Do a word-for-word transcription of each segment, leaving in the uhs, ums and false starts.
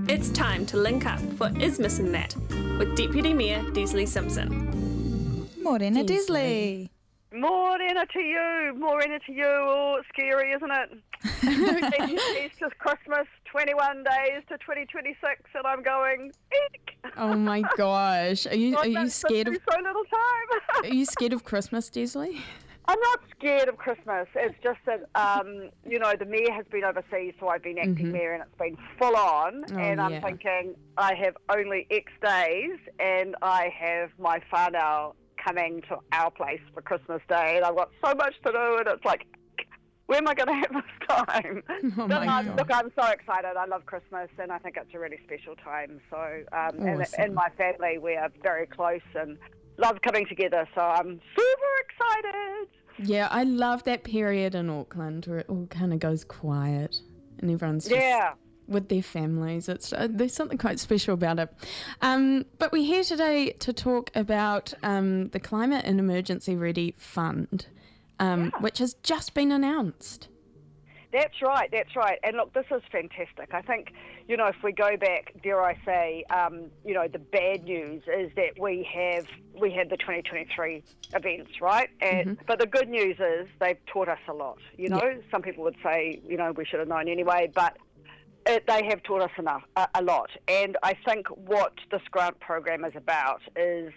It's time to link up for Is Missing That with Deputy Mayor Desley Simpson. Morena Desley. Morena to you, morena to you. Oh, it's scary, isn't it? It's just Christmas, twenty-one days to twenty twenty-six, and I'm going, eek. Oh my gosh. Are you, are you scared of so little time? Are you scared of Christmas, Desley? I'm not scared of Christmas. It's just that, um, you know, the mayor has been overseas, so I've been acting Mm-hmm. mayor, and it's been full on. Oh, and I'm yeah. thinking, I have only X days, and I have my whānau coming to our place for Christmas Day, and I've got so much to do, and it's like, where am I going to have this time? Oh but, my um, God. look, I'm so excited. I love Christmas, and I think it's a really special time. So, um, and Awesome. in my family, we are very close and love coming together. So I'm super excited. Yeah, I love that period in Auckland where it all kind of goes quiet and everyone's just Yeah. with their families. It's uh, there's something quite special about it. Um, but we're here today to talk about um, the Climate and Emergency Ready Fund, um, Yeah. which has just been announced. That's right, that's right. And look, this is fantastic. I think, you know, if we go back, dare I say, um, you know, the bad news is that we have we had the twenty twenty-three events, right? And Mm-hmm. but the good news is they've taught us a lot. You know, Yeah. some people would say, you know, we should have known anyway, but it, they have taught us enough a, a lot. And I think what this grant program is about is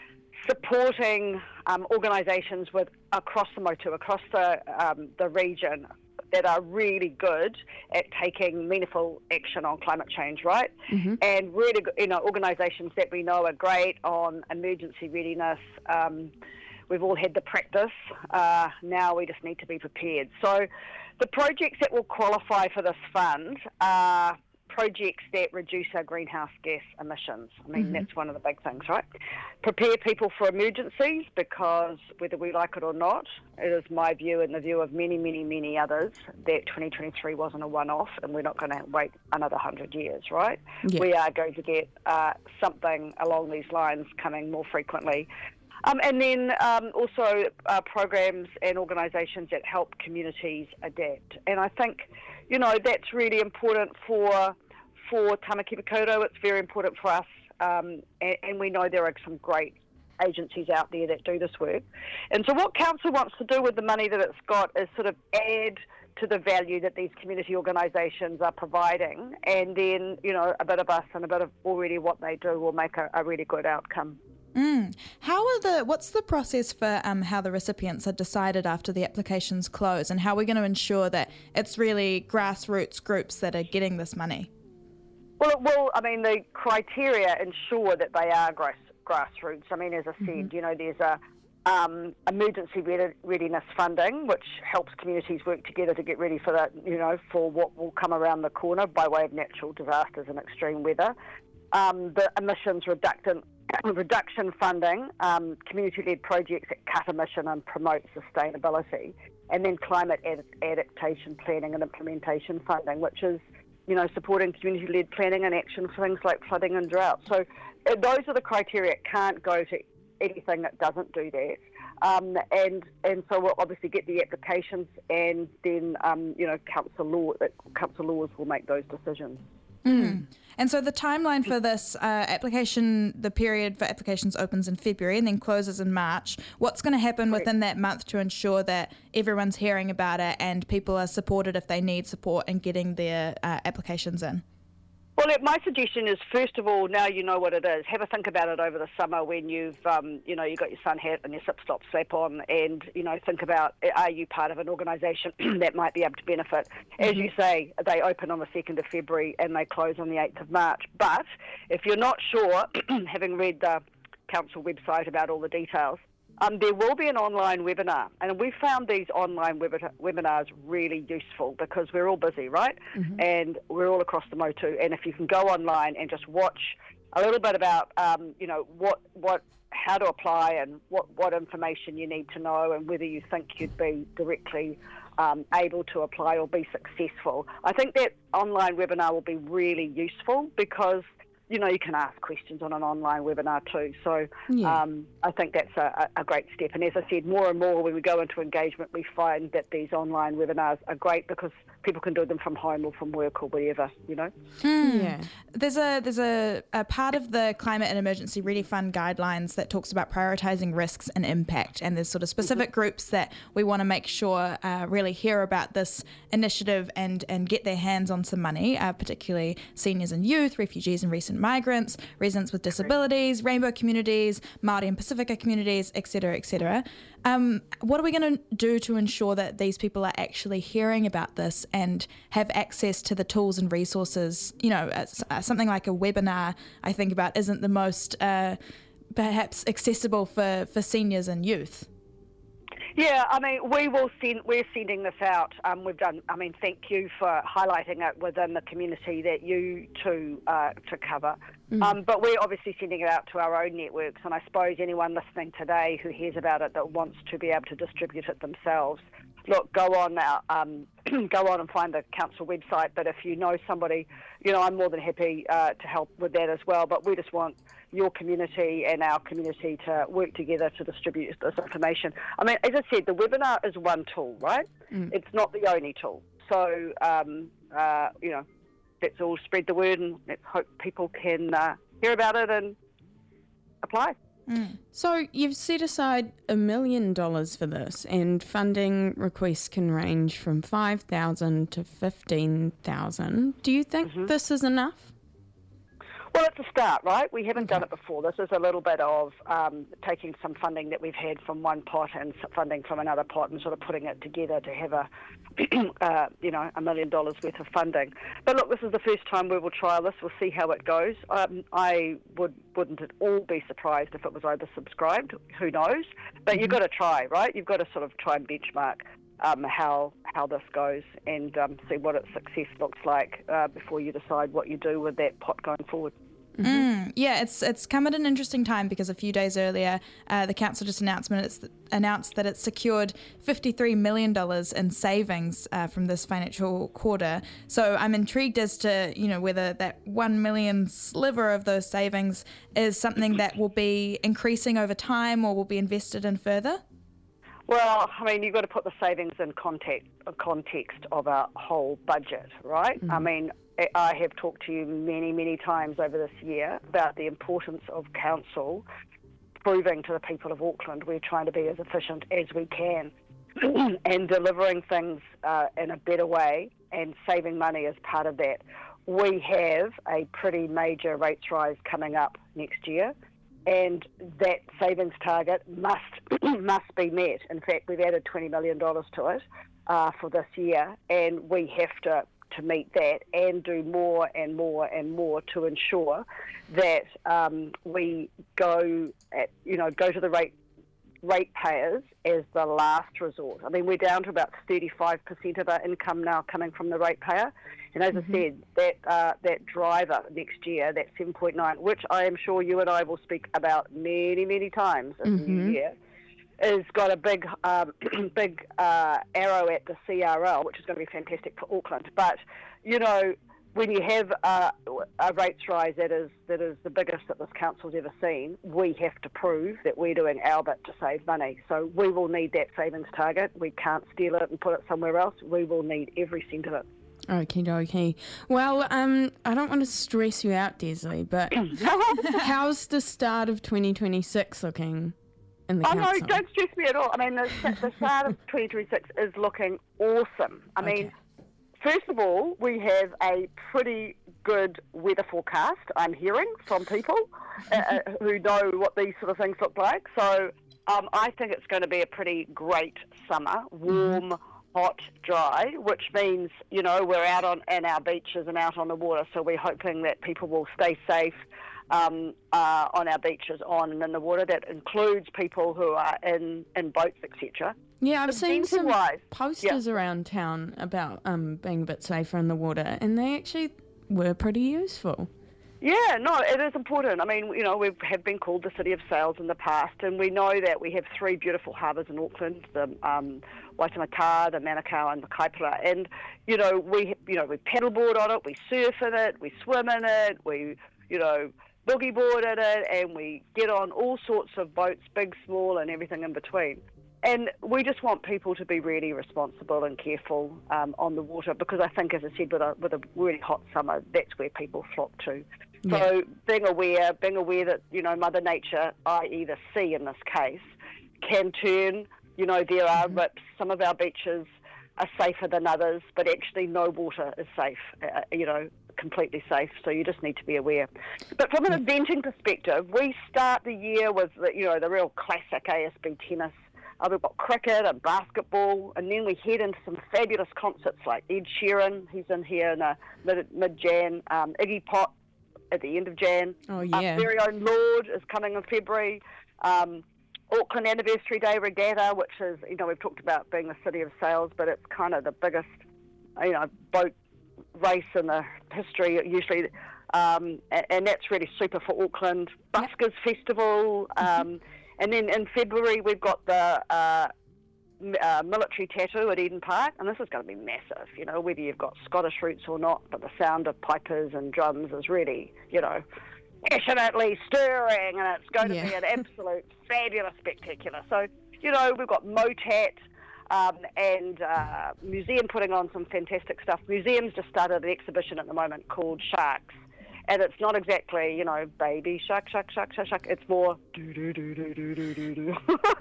supporting um, organisations with across the Motu, across the um, the region, that are really good at taking meaningful action on climate change, right? Mm-hmm. And really, you know, organisations that we know are great on emergency readiness. Um, we've all had the practice. Uh, now we just need to be prepared. So the projects that will qualify for this fund are projects that reduce our greenhouse gas emissions. I mean, Mm-hmm. that's one of the big things, right? Prepare people for emergencies, because whether we like it or not, it is my view and the view of many, many, many others that twenty twenty-three wasn't a one-off, and we're not going to wait another one hundred years, right? Yeah. We are going to get uh, something along these lines coming more frequently. Um, and then um, also uh, programs and organisations that help communities adapt. And I think, you know, that's really important for for Tamaki Makaurau. It's very important for us, um, and, and we know there are some great agencies out there that do this work. And so what Council wants to do with the money that it's got is sort of add to the value that these community organisations are providing, and then, you know, a bit of us and a bit of already what they do will make a, a really good outcome. Mm. How are the? What's the process for um, how the recipients are decided after the applications close, and how are we going to ensure that it's really grassroots groups that are getting this money? Well, it will. I mean, the criteria ensure that they are grass, grassroots. I mean, as I said, Mm-hmm. you know, there's a um, emergency readi- readiness funding, which helps communities work together to get ready for that, you know, for what will come around the corner by way of natural disasters and extreme weather. Um, the emissions reductant, reduction funding, um, community-led projects that cut emission and promote sustainability, and then climate ad- adaptation planning and implementation funding, which is, you know, supporting community-led planning and action for things like flooding and drought. So uh, those are the criteria. It can't go to anything that doesn't do that. Um, and and so we'll obviously get the applications, and then, um, you know, council law, uh, council laws will make those decisions. Mm. And so the timeline for this uh, application, the period for applications opens in February and then closes in March. What's going to happen Correct. within that month to ensure that everyone's hearing about it and people are supported if they need support and getting their uh, applications in? Well, look, my suggestion is, first of all, now you know what it is, have a think about it over the summer when you've, um, you know, you've got your sun hat and your slip-slop slap on, and, you know, think about, are you part of an organisation that might be able to benefit? As you say, they open on the second of February and they close on the eighth of March. But if you're not sure, having read the council website about all the details, Um, there will be an online webinar, and we found these online web- webinars really useful because we're all busy, right? Mm-hmm. And we're all across the Motu, and if you can go online and just watch a little bit about, um, you know, what, what, how to apply and what, what information you need to know and whether you think you'd be directly um, able to apply or be successful. I think that online webinar will be really useful because, you know, you can ask questions on an online webinar too. So Yeah. um, I think that's a, a great step. And as I said, more and more when we go into engagement, we find that these online webinars are great because people can do them from home or from work or wherever, you know. Mm. Yeah. There's a there's a, a part of the Climate and Emergency Ready Fund guidelines that talks about prioritising risks and impact, and there's sort of specific mm-hmm. groups that we want to make sure uh, really hear about this initiative and, and get their hands on some money, uh, particularly seniors and youth, refugees and recent migrants, residents with disabilities, rainbow communities, Māori and Pacifica communities, et cetera, et cetera. Um, what are we going to do to ensure that these people are actually hearing about this and have access to the tools and resources? You know, uh, something like a webinar, I think about, isn't the most uh, perhaps accessible for, for seniors and youth. Yeah, I mean, we will send. We're sending this out. Um, we've done. I mean, thank you for highlighting it within the community that you two uh, to cover. Mm. Um, but we're obviously sending it out to our own networks, and I suppose anyone listening today who hears about it that wants to be able to distribute it themselves, look, go on now, um, go on and find the council website. But if you know somebody, you know, I'm more than happy uh, to help with that as well. But we just want your community and our community to work together to distribute this information. I mean, as I said, the webinar is one tool, right? Mm. It's not the only tool. So, um, uh, you know, let's all spread the word and let's hope people can uh, hear about it and apply. Mm. So you've set aside a million dollars for this, and funding requests can range from five thousand to fifteen thousand. Do you think mm-hmm. this is enough? Well, it's a start, right? We haven't okay. done it before. This is a little bit of um, taking some funding that we've had from one pot and funding from another pot and sort of putting it together to have a, uh, you know, a million dollars worth of funding. But look, this is the first time we will trial this. We'll see how it goes. Um, I would, wouldn't at all be surprised if it was oversubscribed. Who knows? But mm-hmm. you've got to try, right? You've got to sort of try and benchmark um, how how this goes and um, see what its success looks like uh, before you decide what you do with that pot going forward. Mm-hmm. Mm, yeah, it's it's come at an interesting time because a few days earlier, uh, the council just announcement it's announced that it's secured fifty-three million dollars in savings uh, from this financial quarter. So I'm intrigued as to, you know, whether that one million sliver of those savings is something that will be increasing over time or will be invested in further. Well, I mean, you've got to put the savings in context, context of a whole budget, right? Mm-hmm. I mean, I have talked to you many, many times over this year about the importance of council proving to the people of Auckland we're trying to be as efficient as we can and delivering things uh, in a better way and saving money as part of that. We have a pretty major rates rise coming up next year, and that savings target must must be met. In fact, we've added twenty million dollars to it uh, for this year, and we have to to meet that and do more and more and more to ensure that um, we go at, you know, go to the rate ratepayers as the last resort. I mean, we're down to about thirty-five percent of our income now coming from the ratepayer. And as mm-hmm. I said, that uh, that driver next year, that seven point nine, which I am sure you and I will speak about many, many times in mm-hmm. the new year, has got a big um, big uh, arrow at the C R L, which is going to be fantastic for Auckland. But, you know, when you have a, a rates rise that is that is the biggest that this council's ever seen, we have to prove that we're doing our bit to save money. So we will need that savings target. We can't steal it and put it somewhere else. We will need every cent of it. Okie dokie. Well, um, I don't want to stress you out, Desley, but how's the start of twenty twenty-six looking in the oh, council? Oh, no, don't stress me at all. I mean, the, the start of twenty twenty-six is looking awesome. I okay. mean, first of all, we have a pretty good weather forecast, I'm hearing from people uh, who know what these sort of things look like. So um, I think it's going to be a pretty great summer, warm, hot, dry, which means, you know, we're out on in our beaches and out on the water, so we're hoping that people will stay safe um, uh, on our beaches, on and in the water. That includes people who are in, in boats, et cetera. Yeah, I've but seen some wise, yeah. posters around town about um, being a bit safer in the water, and they actually were pretty useful. Yeah, no, it is important. I mean, you know, we have been called the City of Sails in the past, and we know that we have three beautiful harbours in Auckland, the um, Waitemata, the Manukau, and the Kaipara. And, you know, we, you know, we paddleboard on it, we surf in it, we swim in it, we, you know, boogie board in it, and we get on all sorts of boats, big, small, and everything in between. and we just want people to be really responsible and careful um, on the water, because I think, as I said, with a, with a really hot summer, that's where people flock to. So Yeah. being aware, being aware that, you know, Mother Nature, that is the sea in this case, can turn. You know, there are Mm-hmm. rips. Some of our beaches are safer than others, but actually no water is safe, uh, you know, completely safe. So you just need to be aware. But from an eventing perspective, we start the year with, the, you know, the real classic A S B tennis. Uh, we've got cricket and basketball, and then we head into some fabulous concerts like Ed Sheeran, he's in here in uh, mid, mid-Jan, um, Iggy Pop at the end of Jan. Oh, Our yeah. very own Lord is coming in February. Um, Auckland Anniversary Day Regatta, which is, you know, we've talked about being the city of sails, but it's kind of the biggest, you know, boat race in the history usually. Um, and, and that's really super for Auckland. Buskers Festival. Um, and then in February, we've got the uh, m- uh, military tattoo at Eden Park. And this is going to be massive, you know, whether you've got Scottish roots or not. But the sound of pipers and drums is really, you know, passionately stirring, and it's going to Yeah. be an absolute fabulous spectacular. So, you know, we've got MOTAT um, and uh, museum putting on some fantastic stuff. Museum's just started an exhibition at the moment called Sharks, and it's not exactly, you know, baby shark, shark, shark, shark, shark. It's more do do do do do do do do.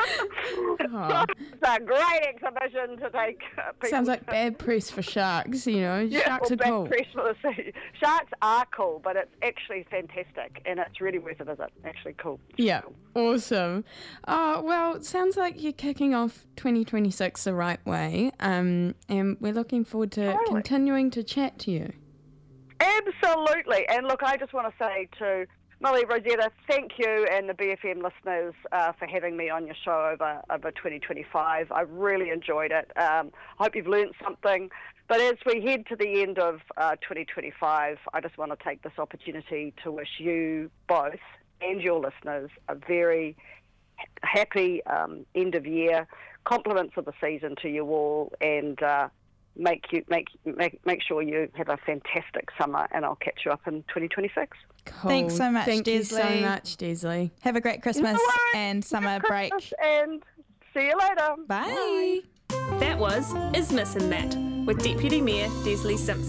Oh. It's a great exhibition to take uh, people. Sounds like bad press for sharks, you know. Yeah, Sharks or are bad cool. press for the sea. Sharks are cool, but it's actually fantastic, and it's really worth a visit. Actually cool. Yeah, awesome. Oh, well, it sounds like you're kicking off twenty twenty-six the right way, um, and we're looking forward to Totally. continuing to chat to you. Absolutely. And look, I just want to say to Molly, Rosetta, thank you and the B F M listeners uh, for having me on your show over, over twenty twenty-five. I really enjoyed it. Um, I hope you've learned something. But as we head to the end of uh, twenty twenty-five, I just want to take this opportunity to wish you both and your listeners a very happy um, end of year, compliments of the season to you all, and uh, make you make make make sure you have a fantastic summer. And I'll catch you up in twenty twenty-six. Cool. Thanks so much, Thank you so Desley. much, Desley. Have a great Christmas worries. and summer Good break. Christmas, and see you later. Bye. That was Isthmus and That with Deputy Mayor Desley Simpson.